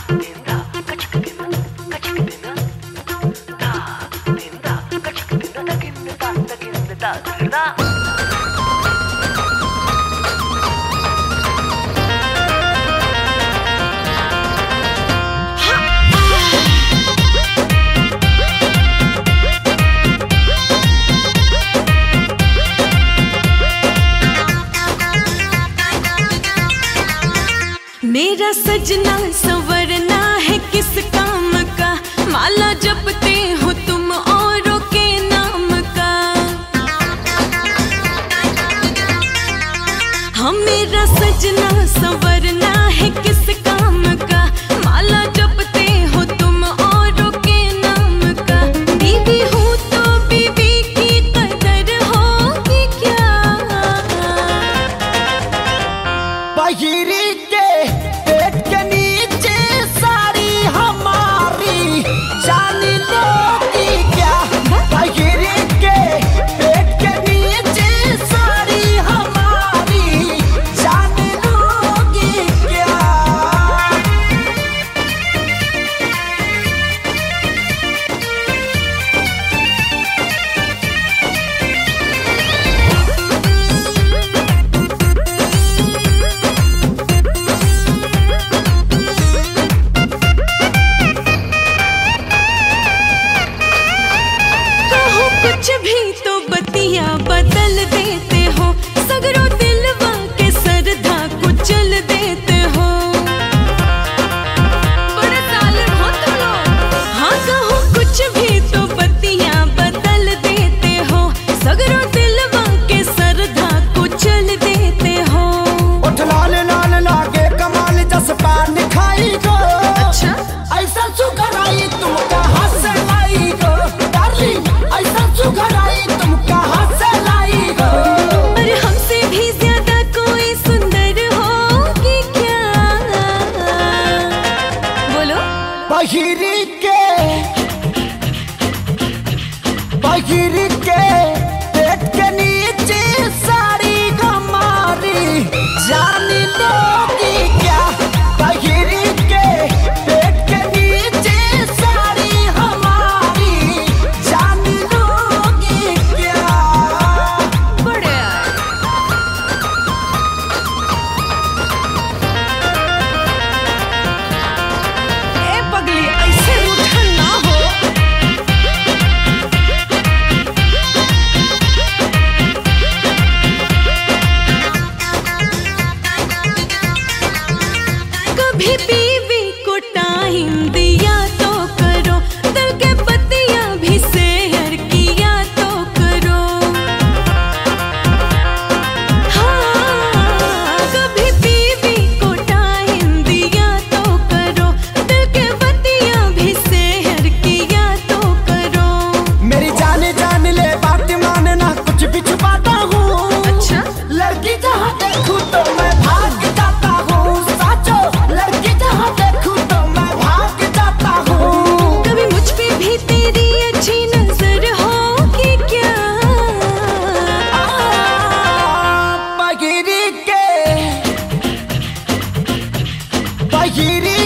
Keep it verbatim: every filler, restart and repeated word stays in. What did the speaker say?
मेरा सजना संवरना है किस काम का, माला जपते हो तुम औरों के नाम का। हम मेरा सजना संवरना है किस काम का, माला जपते हो तुम औरों के नाम का। बीवी हूँ तो बीवी की कदर होगी क्या। बहिरी के पेट के नीचे साड़ी हमारी जान लोगी क्या। बहिरी के पेट के नीचे साड़ी हमारी जान लोगी क्या। कुछ भी तो बतिया बदल देते हो, सगरों दिलवा के सरधा कुचल देते हो। बड़े जालिम हो तुम लोग। हाँ कहो कुछ भी तो बतिया बदल देते हो, सगरों दिलवा के सरधा कुचल देते हो। उठ लाल लाल लागे कमाल जस पान खाई गो। अच्छा ऐसा सुखराई तुम कहाँ से लाई गो। डार्लिंग ऐसा सुखराई तुम कहाँ से लाई गो। अरे हमसे भी ज्यादा कोई सुंदर होगी क्या। बोलो। बहिरी के बहिरी के पेट के नीचे साड़ी हमारी जान लोगी क्या। बहिरी के पेट के नीचे साड़ी हमारी जान लोगी क्या। बढ़िया। ए पगली ऐसे रूठा ना हो। कभी बीवी को टाइम दिया तो करो, दिल के पतिया भी शेयर किया तो करो। हाँ कभी बीवी को टाइम दिया तो करो, दिल के पतिया भी शेयर किया तो करो। मेरी जाने जान ले बात मानना कुछ भी छुपाता हूँ। अच्छा लड़की जहाँ देखूं तो मैं भाग जाता हूँ। साचो लड़की जहाँ देखूं तो मैं भाग जाता हूँ। कभी मुझ पे भी तेरी अच्छी नजर होगी क्या। आ, बहिरी के बहिरी